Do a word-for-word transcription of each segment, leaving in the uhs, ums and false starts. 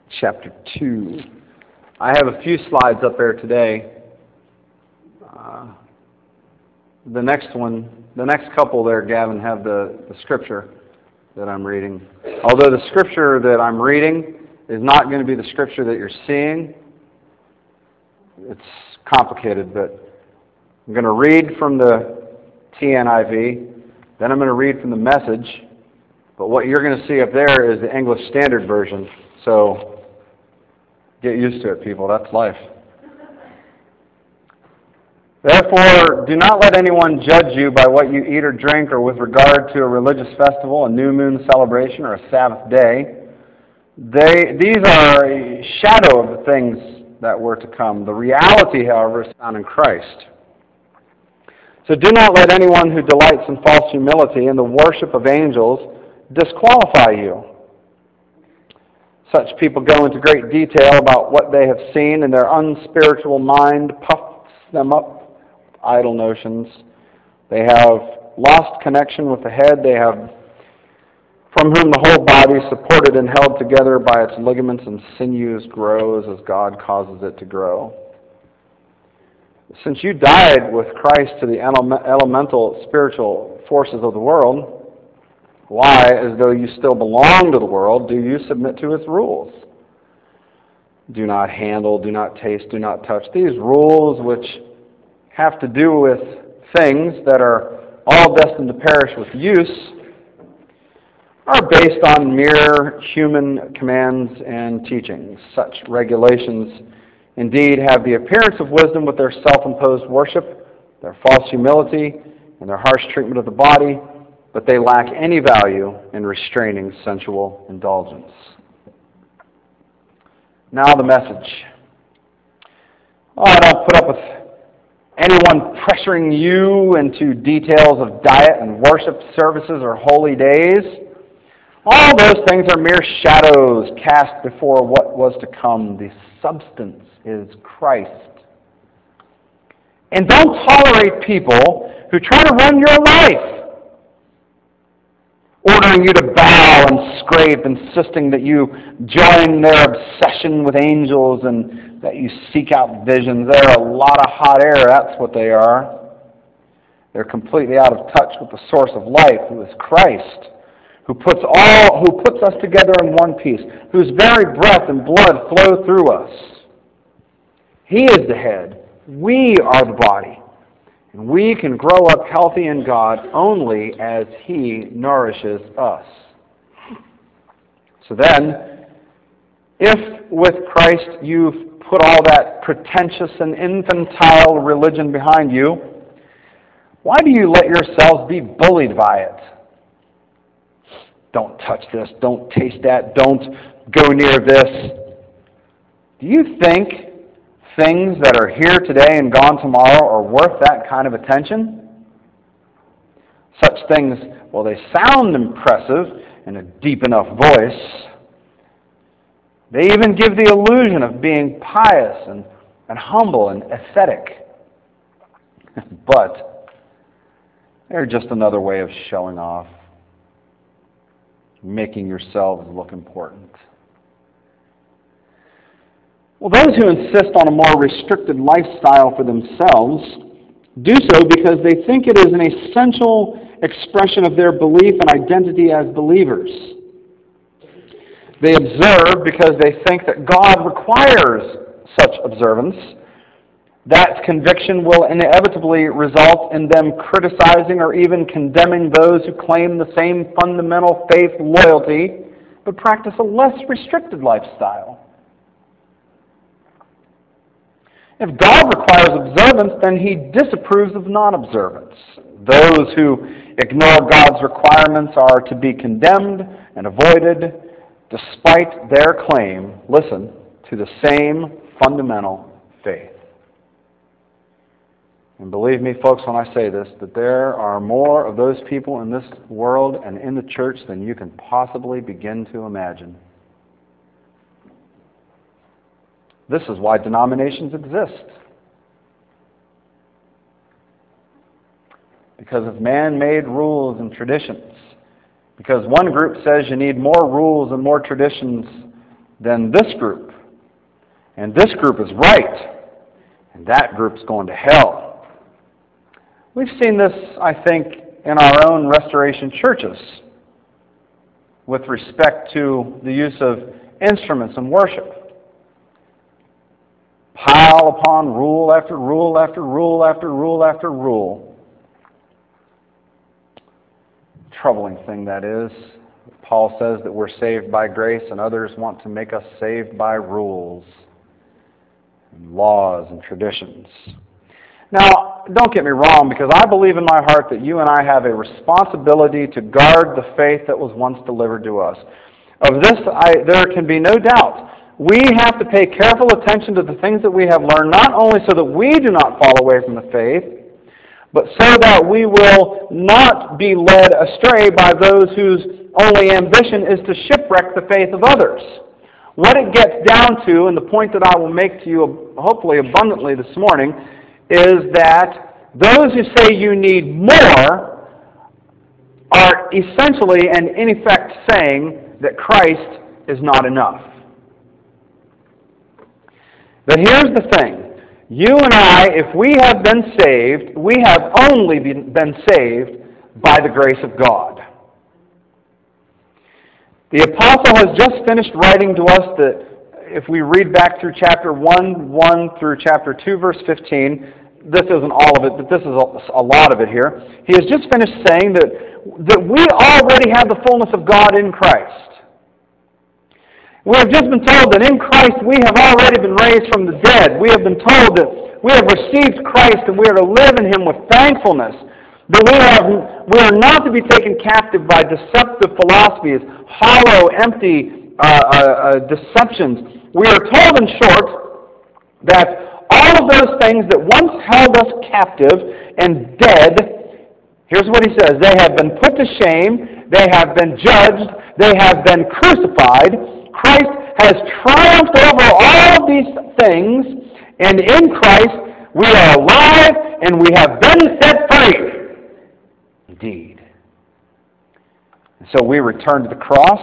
chapter two. I have a few slides up there today. Uh, the next one, the next couple there, Gavin, have the, the scripture that I'm reading. Although the scripture that I'm reading is not going to be the scripture that you're seeing. It's complicated, but I'm going to read from the T N I V, then I'm going to read from the Message, but what you're going to see up there is the English Standard Version, so get used to it, people. That's life. Therefore, do not let anyone judge you by what you eat or drink, or with regard to a religious festival, a new moon celebration, or a Sabbath day. They, these are a shadow of the things that were to come. The reality, however, is found in Christ. So do not let anyone who delights in false humility and the worship of angels disqualify you. Such people go into great detail about what they have seen, and their unspiritual mind puffs them up with idle notions. They have lost connection with the head. They have from whom the whole body, supported and held together by its ligaments and sinews, grows as God causes it to grow. Since you died with Christ to the elemental spiritual forces of the world, why, as though you still belong to the world, do you submit to its rules? Do not handle, do not taste, do not touch. These rules, which have to do with things that are all destined to perish with use, are based on mere human commands and teachings. Such regulations indeed have the appearance of wisdom with their self-imposed worship, their false humility, and their harsh treatment of the body, but they lack any value in restraining sensual indulgence. Now the Message. Oh, I don't put up with anyone pressuring you into details of diet and worship services or holy days. All those things are mere shadows cast before what was to come. The substance is Christ. And don't tolerate people who try to run your life, ordering you to bow and scrape, insisting that you join their obsession with angels and that you seek out visions. They're a lot of hot air, that's what they are. They're completely out of touch with the source of life, who is Christ, who puts all, who puts us together in one piece, whose very breath and blood flow through us. He is the head. We are the body. And we can grow up healthy in God only as He nourishes us. So then, if with Christ you've put all that pretentious and infantile religion behind you, why do you let yourselves be bullied by it? Don't touch this, don't taste that, don't go near this. Do you think things that are here today and gone tomorrow are worth that kind of attention? Such things, well, they sound impressive in a deep enough voice. They even give the illusion of being pious and, and humble and ascetic. But they're just another way of showing off, making yourselves look important. Well, those who insist on a more restricted lifestyle for themselves do so because they think it is an essential expression of their belief and identity as believers. They observe because they think that God requires such observance. That conviction will inevitably result in them criticizing or even condemning those who claim the same fundamental faith loyalty but practice a less restricted lifestyle. If God requires observance, then He disapproves of non-observance. Those who ignore God's requirements are to be condemned and avoided despite their claim, listen, to the same fundamental faith. And believe me, folks, when I say this, that there are more of those people in this world and in the church than you can possibly begin to imagine. This is why denominations exist. Because of man-made rules and traditions. Because one group says you need more rules and more traditions than this group. And this group is right, and that group's going to hell. We've seen this, I think, in our own Restoration churches with respect to the use of instruments in worship. Pile upon rule after rule after rule after rule after rule. Troubling thing that is. Paul says that we're saved by grace, and others want to make us saved by rules and laws and traditions. Now, don't get me wrong, because I believe in my heart that you and I have a responsibility to guard the faith that was once delivered to us. Of this, I, there can be no doubt. We have to pay careful attention to the things that we have learned, not only so that we do not fall away from the faith, but so that we will not be led astray by those whose only ambition is to shipwreck the faith of others. What it gets down to, and the point that I will make to you hopefully abundantly this morning, is that those who say you need more are essentially and in effect saying that Christ is not enough. But here's the thing. You and I, if we have been saved, we have only been saved by the grace of God. The apostle has just finished writing to us that if we read back through chapter one, one through chapter two, verse fifteen, this isn't all of it, but this is a lot of it here. He has just finished saying that, that we already have the fullness of God in Christ. We have just been told that in Christ we have already been raised from the dead. We have been told that we have received Christ and we are to live in Him with thankfulness. That we, have, we are not to be taken captive by deceptive philosophies, hollow, empty uh, uh, uh, deceptions. We are told, in short, that all of those things that once held us captive and dead, here's what he says, they have been put to shame, they have been judged, they have been crucified. Christ has triumphed over all of these things, and in Christ we are alive and we have been set free. Indeed. And so we return to the cross,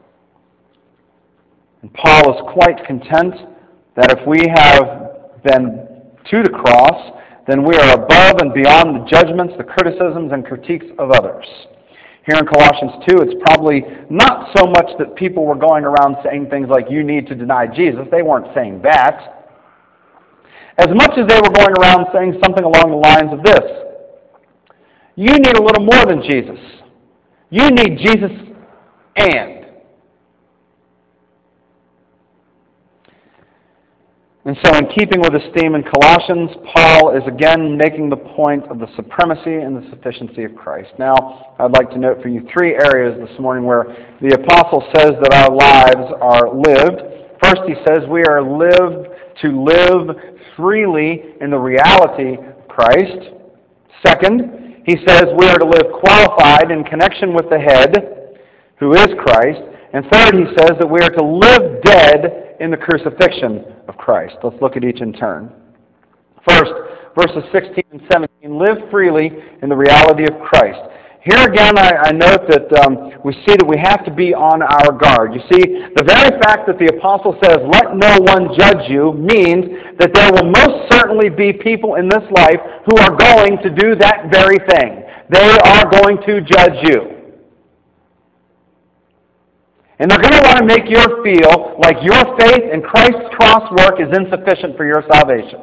and Paul is quite content that if we have been to the cross, then we are above and beyond the judgments, the criticisms, and critiques of others. Here in Colossians two, it's probably not so much that people were going around saying things like, you need to deny Jesus. They weren't saying that. As much as they were going around saying something along the lines of this: you need a little more than Jesus. You need Jesus and. And so in keeping with his theme in Colossians, Paul is again making the point of the supremacy and the sufficiency of Christ. Now, I'd like to note for you three areas this morning where the apostle says that our lives are lived. First, he says we are lived to live freely in the reality of Christ. Second, he says we are to live qualified in connection with the head, who is Christ. And third, he says that we are to live dead in the crucifixion of Christ. Let's look at each in turn. First, verses sixteen and seventeen, live freely in the reality of Christ. Here again, I, I note that um, we see that we have to be on our guard. You see, the very fact that the apostle says, let no one judge you, means that there will most certainly be people in this life who are going to do that very thing. They are going to judge you. And they're going to want to make you feel like your faith in Christ's cross work is insufficient for your salvation.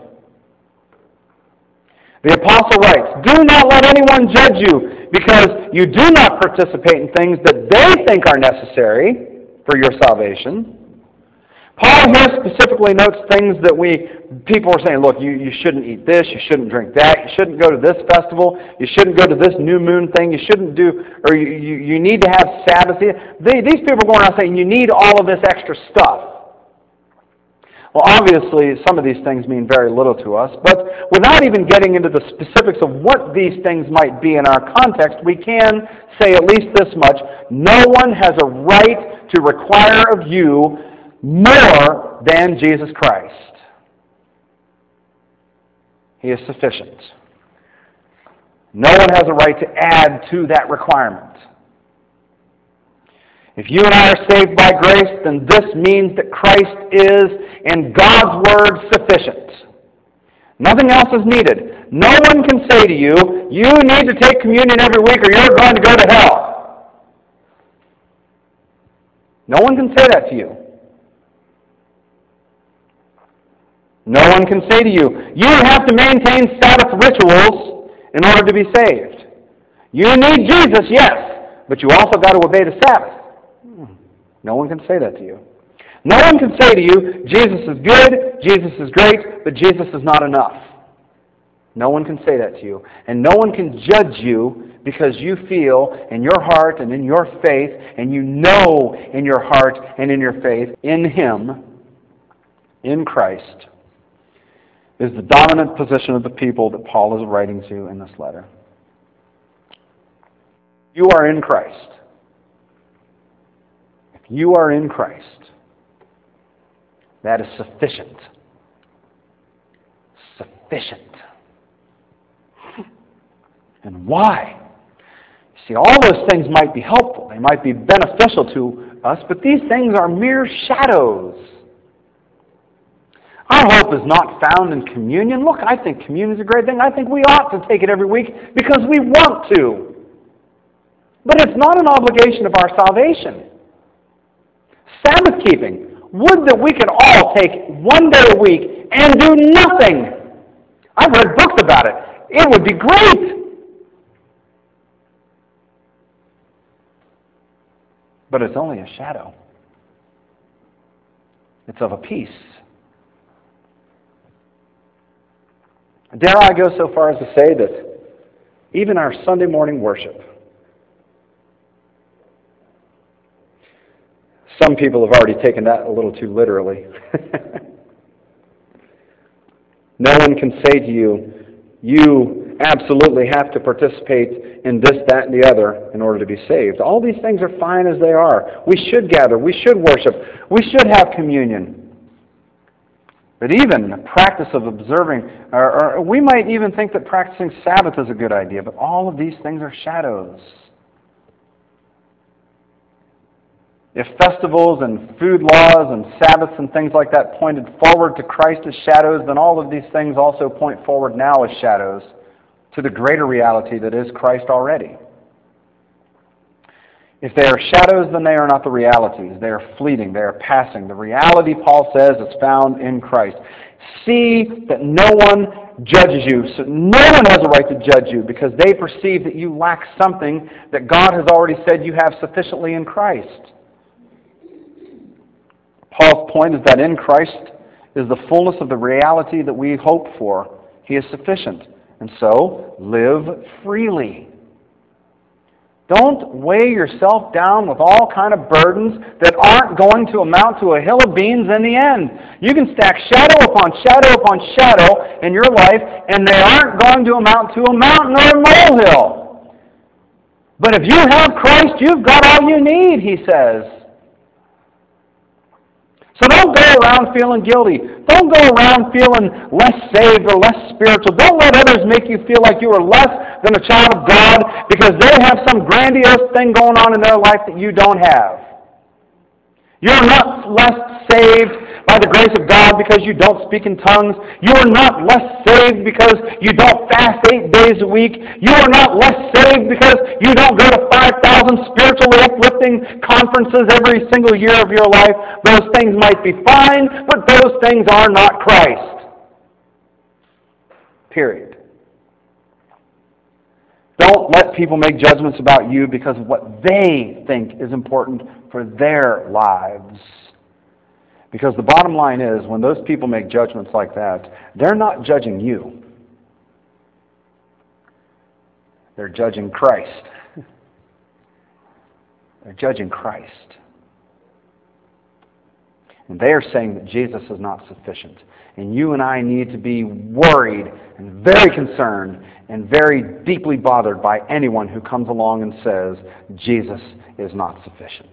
The apostle writes, do not let anyone judge you because you do not participate in things that they think are necessary for your salvation. Paul here specifically notes things that we, people are saying, look, you, you shouldn't eat this, you shouldn't drink that, you shouldn't go to this festival, you shouldn't go to this new moon thing, you shouldn't do, or you, you, you need to have Sabbath. They, these people are going around saying you need all of this extra stuff. Well, obviously, some of these things mean very little to us, but without even getting into the specifics of what these things might be in our context, we can say at least this much: no one has a right to require of you more than Jesus Christ. He is sufficient. No one has a right to add to that requirement. If you and I are saved by grace, then this means that Christ is, in God's Word, sufficient. Nothing else is needed. No one can say to you, you need to take communion every week or you're going to go to hell. No one can say that to you. No one can say to you, you have to maintain Sabbath rituals in order to be saved. You need Jesus, yes, but you also got to obey the Sabbath. No one can say that to you. No one can say to you, Jesus is good, Jesus is great, but Jesus is not enough. No one can say that to you. And no one can judge you because you feel in your heart and in your faith, and you know in your heart and in your faith, in Him, in Christ, is the dominant position of the people that Paul is writing to in this letter. You are in Christ. If you are in Christ, that is sufficient. Sufficient. And why? See, all those things might be helpful. They might be beneficial to us, but these things are mere shadows. Our hope is not found in communion. Look, I think communion is a great thing. I think we ought to take it every week because we want to. But it's not an obligation of our salvation. Sabbath keeping. Would that we could all take one day a week and do nothing. I've read books about it. It would be great. But it's only a shadow. It's of a piece. Dare I go so far as to say that even our Sunday morning worship, some people have already taken that a little too literally. No one can say to you, you absolutely have to participate in this, that, and the other in order to be saved. All these things are fine as they are. We should gather. We should worship. We should have communion. But even the practice of observing, or, or we might even think that practicing Sabbath is a good idea, but all of these things are shadows. If festivals and food laws and Sabbaths and things like that pointed forward to Christ as shadows, then all of these things also point forward now as shadows to the greater reality that is Christ already. If they are shadows, then they are not the realities. They are fleeting. They are passing. The reality, Paul says, is found in Christ. See that no one judges you. So no one has a right to judge you because they perceive that you lack something that God has already said you have sufficiently in Christ. Paul's point is that in Christ is the fullness of the reality that we hope for. He is sufficient. And so, live freely. Don't weigh yourself down with all kind of burdens that aren't going to amount to a hill of beans in the end. You can stack shadow upon shadow upon shadow in your life, and they aren't going to amount to a mountain or a molehill. But if you have Christ, you've got all you need, he says. So don't go around feeling guilty. Don't go around feeling less saved or less spiritual. Don't let others make you feel like you are less than a child of God because they have some grandiose thing going on in their life that you don't have. You're not less saved by the grace of God because you don't speak in tongues. You are not less saved because you don't fast eight days a week. You are not less saved because you don't go to five thousand spiritually uplifting conferences every single year of your life. Those things might be fine, but those things are not Christ. Period. Don't let people make judgments about you because of what they think is important for their lives. Because the bottom line is, when those people make judgments like that, they're not judging you. They're judging Christ. They're judging Christ. And they are saying that Jesus is not sufficient. And you and I need to be worried and very concerned and very deeply bothered by anyone who comes along and says Jesus is not sufficient.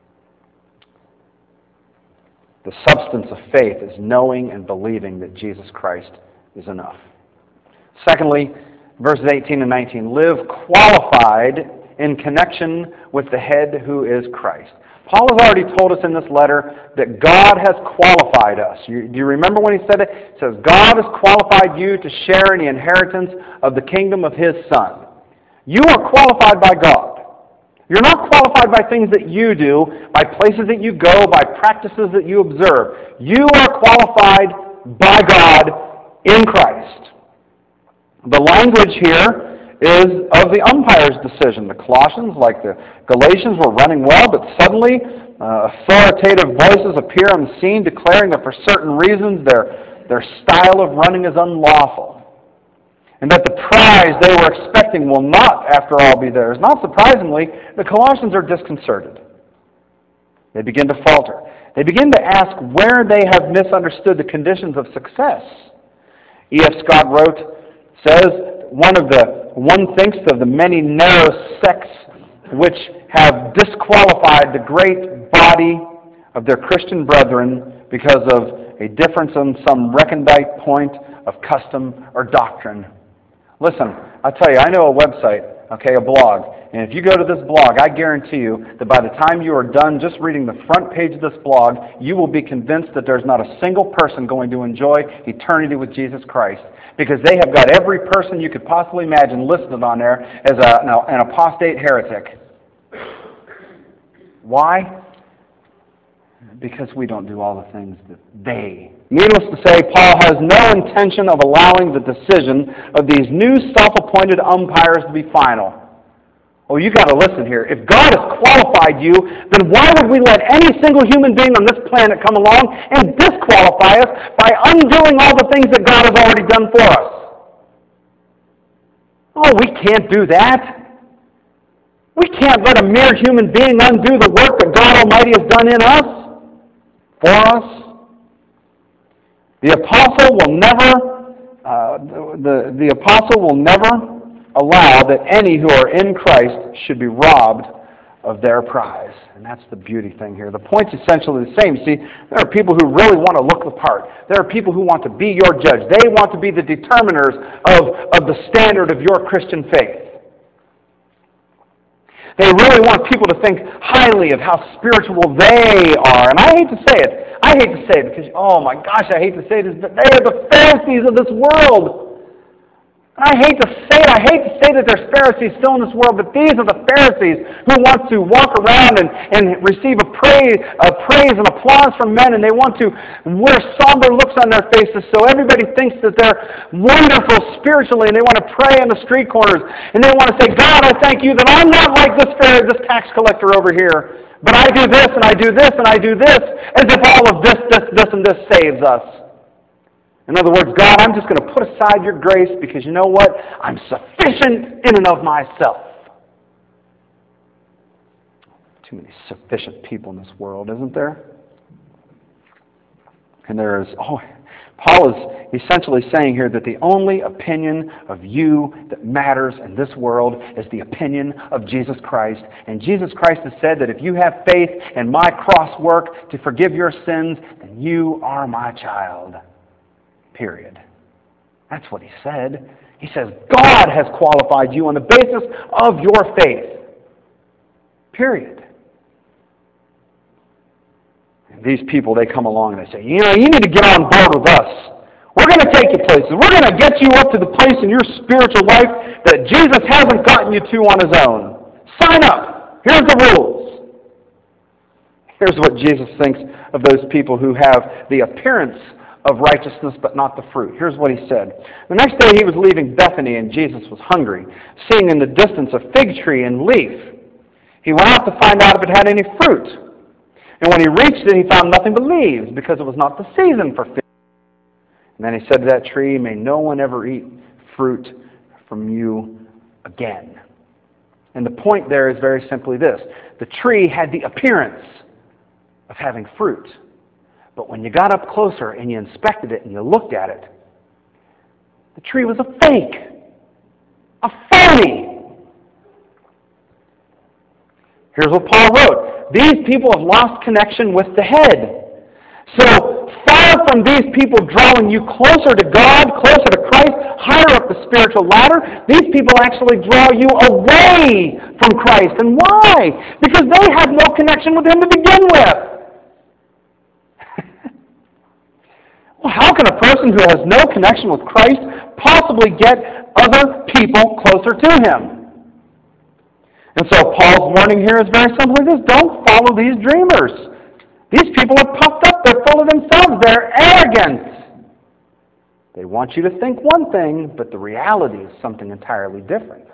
The substance of faith is knowing and believing that Jesus Christ is enough. Secondly, verses eighteen and nineteen, live qualified in connection with the head who is Christ. Paul has already told us in this letter that God has qualified us. You, do you remember when he said it? He says, God has qualified you to share in the inheritance of the kingdom of His Son. You are qualified by God. You're not qualified by things that you do, by places that you go, by practices that you observe. You are qualified by God in Christ. The language here is of the umpire's decision. The Colossians, like the Galatians, were running well, but suddenly uh, authoritative voices appear on the scene declaring that for certain reasons their, their style of running is unlawful, and that the prize they were expecting will not, after all, be theirs. Not surprisingly, the Colossians are disconcerted. They begin to falter. They begin to ask where they have misunderstood the conditions of success. E F Scott wrote, says, one of the one thinks of the many narrow sects which have disqualified the great body of their Christian brethren because of a difference in some recondite point of custom or doctrine. Listen, I'll tell you, I know a website, okay, a blog, and if you go to this blog, I guarantee you that by the time you are done just reading the front page of this blog, you will be convinced that there's not a single person going to enjoy eternity with Jesus Christ, because they have got every person you could possibly imagine listed on there as a, an apostate heretic. Why? Because we don't do all the things that they. Needless to say, Paul has no intention of allowing the decision of these new self-appointed umpires to be final. Oh, you got to listen here. If God has qualified you, then why would we let any single human being on this planet come along and disqualify us by undoing all the things that God has already done for us? Oh, we can't do that. We can't let a mere human being undo the work that God Almighty has done in us, for us. The apostle will never, uh, the, the apostle will never allow that any who are in Christ should be robbed of their prize. And that's the beauty thing here. The point's essentially the same. See, there are people who really want to look the part. There are people who want to be your judge. They want to be the determiners of, of the standard of your Christian faith. They really want people to think highly of how spiritual they are. And I hate to say it. I hate to say it because, oh my gosh, I hate to say this, but they are the Pharisees of this world. I hate to say it, I hate to say that there's Pharisees still in this world, but these are the Pharisees who want to walk around and, and receive a praise, a praise and applause from men, and they want to wear somber looks on their faces so everybody thinks that they're wonderful spiritually, and they want to pray on the street corners, and they want to say, God, I thank you that I'm not like this Pharisee, this tax collector over here, but I do this, and I do this, and I do this, as if all of this, this, this, and this saves us. In other words, God, I'm just going to put aside your grace because you know what? I'm sufficient in and of myself. Too many sufficient people in this world, isn't there? And there is, oh, Paul is essentially saying here that the only opinion of you that matters in this world is the opinion of Jesus Christ. And Jesus Christ has said that if you have faith in my cross work to forgive your sins, then you are my child. Period. That's what he said. He says, God has qualified you on the basis of your faith. Period. And these people, they come along and they say, you know, you need to get on board with us. We're going to take you places. We're going to get you up to the place in your spiritual life that Jesus hasn't gotten you to on his own. Sign up. Here's the rules. Here's what Jesus thinks of those people who have the appearance of righteousness, but not the fruit. Here's what he said. The next day he was leaving Bethany, and Jesus was hungry. Seeing in the distance a fig tree and leaf, he went out to find out if it had any fruit. And when he reached it, he found nothing but leaves, because it was not the season for figs. And then he said to that tree, may no one ever eat fruit from you again. And the point there is very simply this. The tree had the appearance of having fruit. But when you got up closer and you inspected it and you looked at it, the tree was a fake, a phony. Here's what Paul wrote. These people have lost connection with the head. So far far from these people drawing you closer to God, closer to Christ, higher up the spiritual ladder, these people actually draw you away from Christ. And why? Because they have no connection with Him to begin with. Well, how can a person who has no connection with Christ possibly get other people closer to Him? And so Paul's warning here is very simply this: don't follow these dreamers. These people are puffed up. They're full of themselves. They're arrogant. They want you to think one thing, but the reality is something entirely different.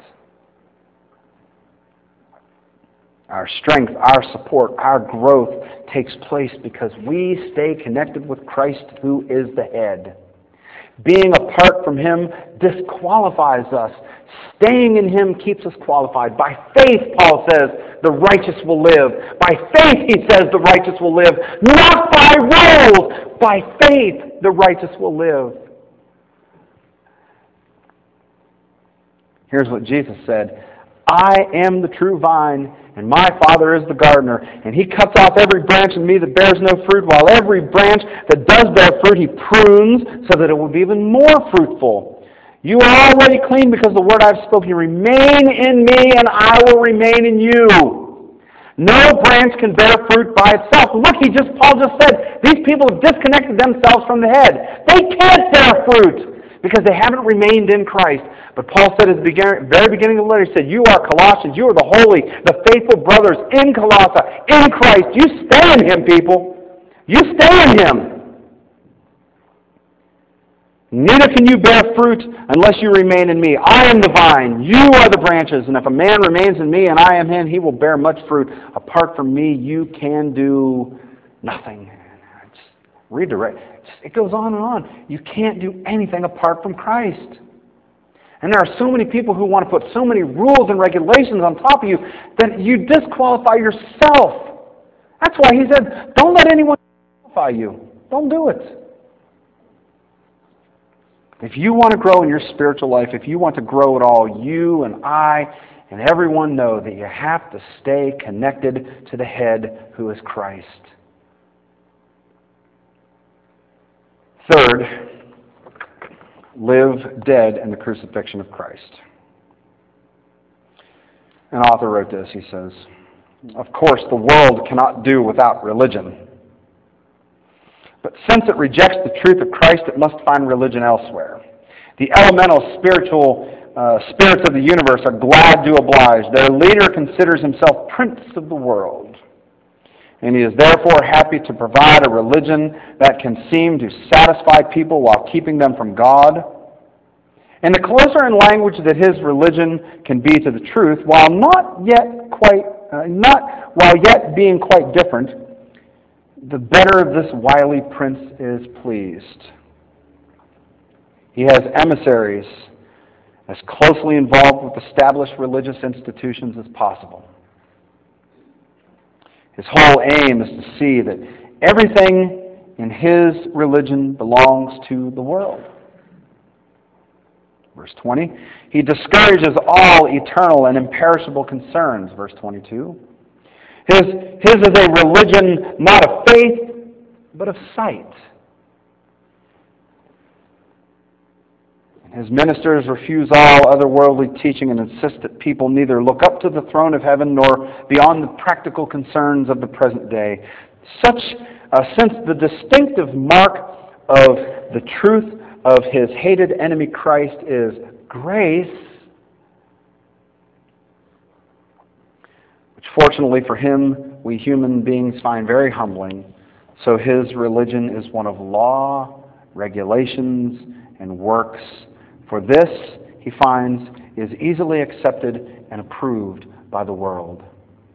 Our strength, our support, our growth takes place because we stay connected with Christ, who is the head. Being apart from Him disqualifies us. Staying in Him keeps us qualified. By faith, Paul says, the righteous will live. By faith, he says, the righteous will live. Not by rules. By faith, the righteous will live. Here's what Jesus said: I am the true vine, and my Father is the gardener, and He cuts off every branch in me that bears no fruit, while every branch that does bear fruit He prunes, so that it will be even more fruitful. You are already clean because the word I've spoken. Remain in me, and I will remain in you. No branch can bear fruit by itself. Look, he just Paul just said, these people have disconnected themselves from the head. They can't bear fruit because they haven't remained in Christ. But Paul said at the beginning, very beginning of the letter, he said, you are Colossians, you are the holy, the faithful brothers in Colossae, in Christ. You stay in Him, people. You stay in Him. Neither can you bear fruit unless you remain in me. I am the vine, you are the branches, and if a man remains in me and I am him, he will bear much fruit. Apart from me, you can do nothing. Just redirect. It goes on and on. You can't do anything apart from Christ. And there are so many people who want to put so many rules and regulations on top of you that you disqualify yourself. That's why he said, don't let anyone disqualify you. Don't do it. If you want to grow in your spiritual life, if you want to grow at all, you and I and everyone know that you have to stay connected to the head, who is Christ. Third, live dead in the crucifixion of Christ. An author wrote this, he says, of course, the world cannot do without religion. But since it rejects the truth of Christ, it must find religion elsewhere. The elemental spiritual uh, spirits of the universe are glad to oblige. Their leader considers himself prince of the world. And he is therefore happy to provide a religion that can seem to satisfy people while keeping them from God. And the closer in language that his religion can be to the truth, while not yet quite, uh, not while yet being quite different, the better this wily prince is pleased. He has emissaries as closely involved with established religious institutions as possible. His whole aim is to see that everything in his religion belongs to the world. Verse twenty, he discourages all eternal and imperishable concerns. Verse twenty-two, his, his is a religion not of faith, but of sight. His ministers refuse all otherworldly teaching and insist that people neither look up to the throne of heaven nor beyond the practical concerns of the present day. Such, uh, since the distinctive mark of the truth of his hated enemy Christ is grace, which fortunately for him we human beings find very humbling, so his religion is one of law, regulations, and works. For this, he finds, is easily accepted and approved by the world.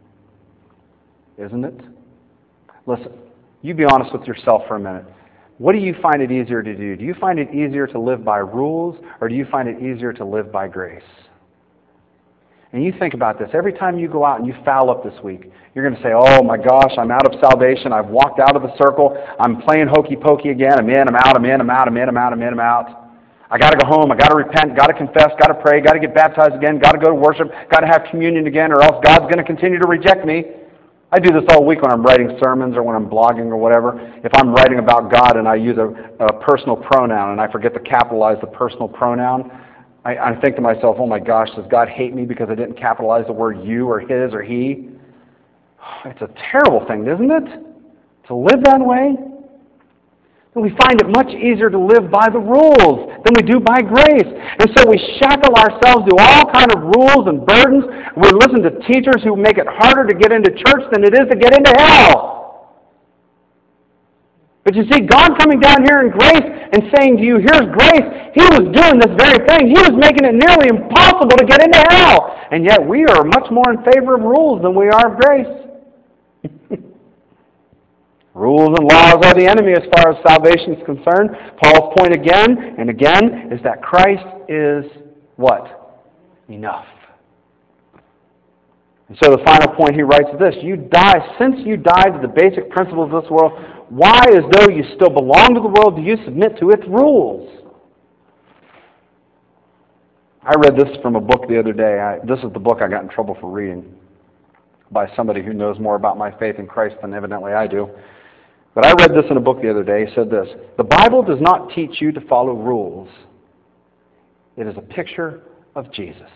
Isn't it? Listen, you be honest with yourself for a minute. What do you find it easier to do? Do you find it easier to live by rules, or do you find it easier to live by grace? And you think about this. Every time you go out and you foul up this week, you're going to say, oh my gosh, I'm out of salvation. I've walked out of the circle. I'm playing hokey pokey again. I'm in, I'm out, I'm in, I'm out, I'm in, I'm out, I'm in, I'm out. I got to go home. I got to repent. Got to confess. Got to pray. Got to get baptized again. Got to go to worship. Got to have communion again, or else God's going to continue to reject me. I do this all week when I'm writing sermons or when I'm blogging or whatever. If I'm writing about God and I use a, a personal pronoun and I forget to capitalize the personal pronoun, I, I think to myself, oh my gosh, does God hate me because I didn't capitalize the word you or his or he? It's a terrible thing, isn't it? To live that way? And we find it much easier to live by the rules than we do by grace. And so we shackle ourselves to all kind of rules and burdens. We listen to teachers who make it harder to get into church than it is to get into hell. But you see, God coming down here in grace and saying to you, here's grace, He was doing this very thing. He was making it nearly impossible to get into hell. And yet we are much more in favor of rules than we are of grace. Rules and laws are the enemy as far as salvation is concerned. Paul's point again and again is that Christ is what? Enough. And so the final point he writes is this: you die, since you died to the basic principles of this world, why, as though you still belong to the world, do you submit to its rules? I read this from a book the other day. I, this is the book I got in trouble for reading by somebody who knows more about my faith in Christ than evidently I do. But I read this in a book the other day. It said this: the Bible does not teach you to follow rules. It is a picture of Jesus.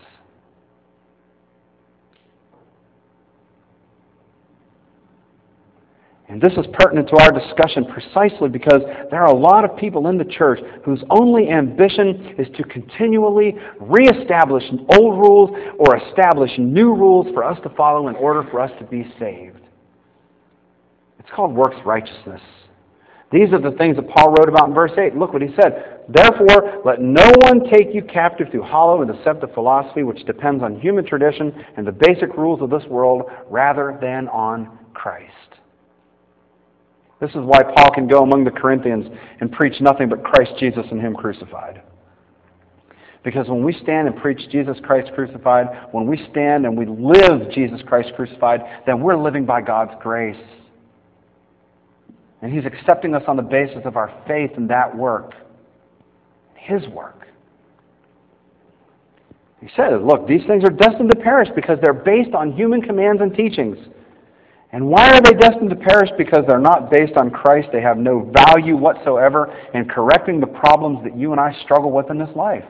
And this is pertinent to our discussion precisely because there are a lot of people in the church whose only ambition is to continually reestablish old rules or establish new rules for us to follow in order for us to be saved. It's called works righteousness. These are the things that Paul wrote about in verse eight. Look what he said. Therefore, let no one take you captive through hollow and deceptive philosophy, which depends on human tradition and the basic rules of this world, rather than on Christ. This is why Paul can go among the Corinthians and preach nothing but Christ Jesus and Him crucified. Because when we stand and preach Jesus Christ crucified, when we stand and we live Jesus Christ crucified, then we're living by God's grace. And He's accepting us on the basis of our faith in that work, His work. He says, look, these things are destined to perish because they're based on human commands and teachings. And why are they destined to perish? Because they're not based on Christ. They have no value whatsoever in correcting the problems that you and I struggle with in this life.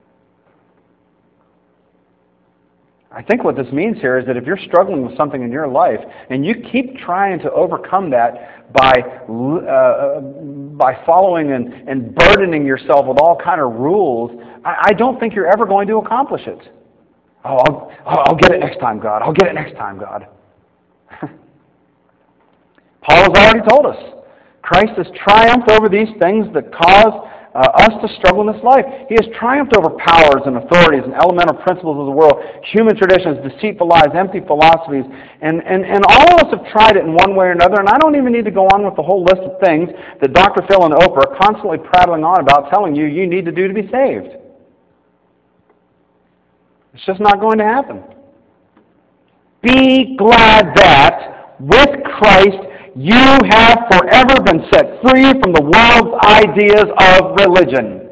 I think what this means here is that if you're struggling with something in your life and you keep trying to overcome that by uh, by following and, and burdening yourself with all kind of rules, I, I don't think you're ever going to accomplish it. Oh, I'll, I'll get it next time, God. I'll get it next time, God. Paul has already told us Christ has triumphed over these things that cause uh, us to struggle in this life. He has triumphed over powers and authorities and elemental principles of the world, human traditions, deceitful lies, empty philosophies, and, and, and all of us have tried it in one way or another, and I don't even need to go on with the whole list of things that Doctor Phil and Oprah are constantly prattling on about, telling you you need to do to be saved. It's just not going to happen. Be glad that with Christ you have forever been set free from the world's ideas of religion.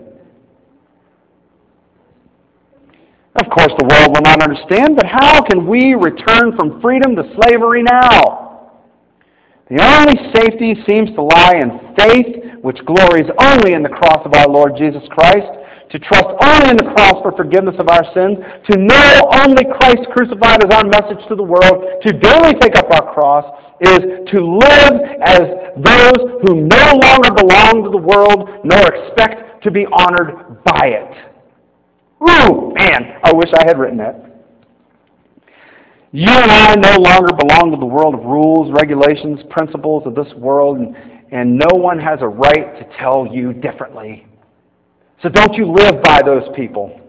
Of course, the world will not understand, but how can we return from freedom to slavery now? The only safety seems to lie in faith, which glories only in the cross of our Lord Jesus Christ, to trust only in the cross for forgiveness of our sins, to know only Christ crucified as our message to the world, to daily take up our cross, is to live as those who no longer belong to the world, nor expect to be honored by it. Ooh, man, I wish I had written that. You and I no longer belong to the world of rules, regulations, principles of this world, and, and no one has a right to tell you differently. So don't you live by those people.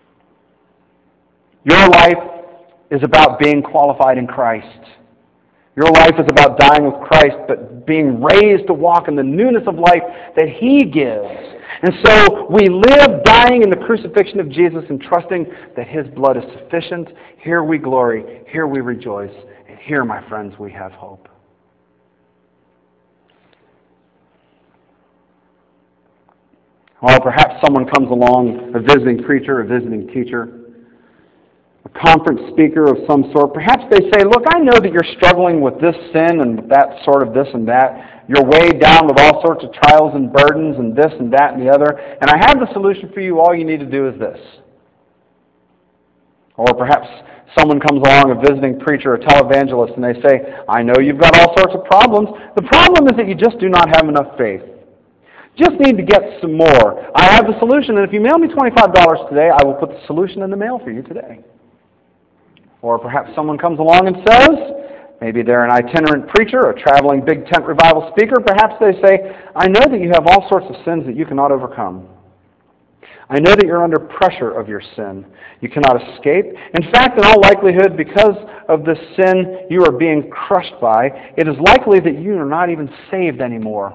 Your life is about being qualified in Christ. Your life is about dying with Christ, but being raised to walk in the newness of life that He gives. And so we live dying in the crucifixion of Jesus and trusting that His blood is sufficient. Here we glory, here we rejoice, and here, my friends, we have hope. Well, perhaps someone comes along, a visiting preacher, a visiting teacher, conference speaker of some sort, perhaps they say, look, I know that you're struggling with this sin and with that sort of this and that. You're weighed down with all sorts of trials and burdens and this and that and the other. And I have the solution for you. All you need to do is this. Or perhaps someone comes along, a visiting preacher or televangelist, and they say, I know you've got all sorts of problems. The problem is that you just do not have enough faith. Just need to get some more. I have the solution, and if you mail me twenty-five dollars today, I will put the solution in the mail for you today. Or perhaps someone comes along and says, maybe they're an itinerant preacher, a traveling big tent revival speaker, perhaps they say, I know that you have all sorts of sins that you cannot overcome. I know that you're under pressure of your sin. You cannot escape. In fact, in all likelihood, because of the sin you are being crushed by, it is likely that you are not even saved anymore.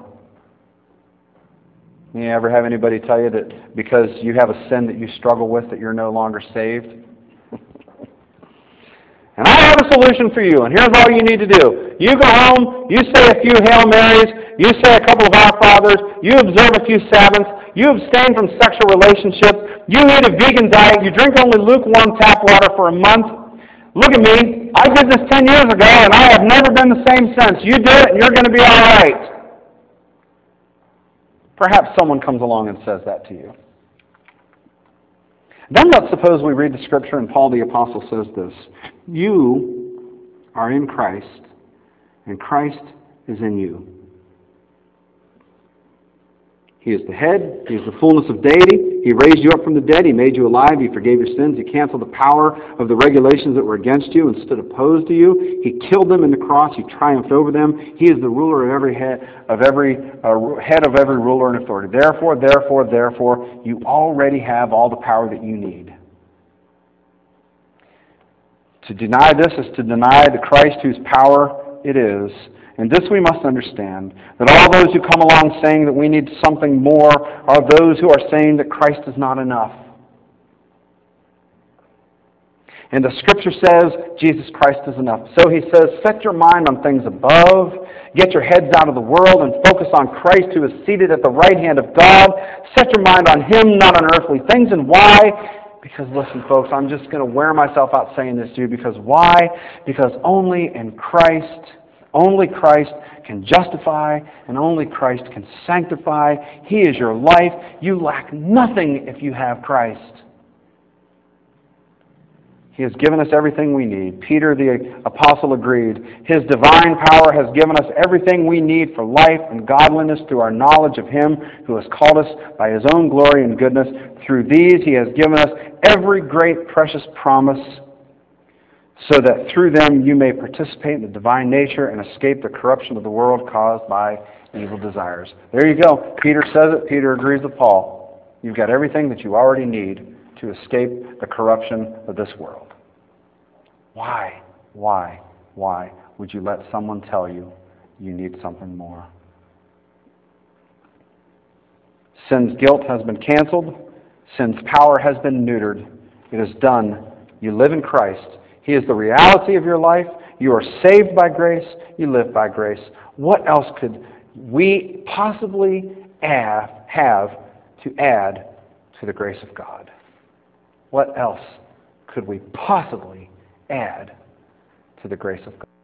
You ever have anybody tell you that because you have a sin that you struggle with that you're no longer saved? And I have a solution for you, and here's all you need to do. You go home, you say a few Hail Marys, you say a couple of Our Fathers, you observe a few Sabbaths, you abstain from sexual relationships, you eat a vegan diet, you drink only lukewarm tap water for a month. Look at me. I did this ten years ago, and I have never been the same since. You do it, and you're going to be all right. Perhaps someone comes along and says that to you. Then let's suppose we read the Scripture and Paul the Apostle says this. You are in Christ, and Christ is in you. He is the head. He is the fullness of deity. He raised you up from the dead. He made you alive. He forgave your sins. He canceled the power of the regulations that were against you and stood opposed to you. He killed them in the cross. He triumphed over them. He is the ruler of every head of every uh, head of every ruler and authority. Therefore, therefore, therefore, you already have all the power that you need. To deny this is to deny the Christ whose power it is. And this we must understand, that all those who come along saying that we need something more are those who are saying that Christ is not enough. And the Scripture says Jesus Christ is enough. So he says, set your mind on things above, get your heads out of the world, and focus on Christ who is seated at the right hand of God. Set your mind on Him, not on earthly things. And why? Because listen, folks, I'm just going to wear myself out saying this to you. Because why? Because only in Christ... Only Christ can justify, and only Christ can sanctify. He is your life. You lack nothing if you have Christ. He has given us everything we need. Peter the apostle agreed. His divine power has given us everything we need for life and godliness through our knowledge of Him who has called us by His own glory and goodness. Through these He has given us every great precious promise, so that through them you may participate in the divine nature and escape the corruption of the world caused by evil desires. There you go. Peter says it. Peter agrees with Paul. You've got everything that you already need to escape the corruption of this world. Why, why, why would you let someone tell you you need something more? Sin's guilt has been canceled. Sin's power has been neutered. It is done. You live in Christ. He is the reality of your life. You are saved by grace. You live by grace. What else could we possibly have, have to add to the grace of God? What else could we possibly add to the grace of God?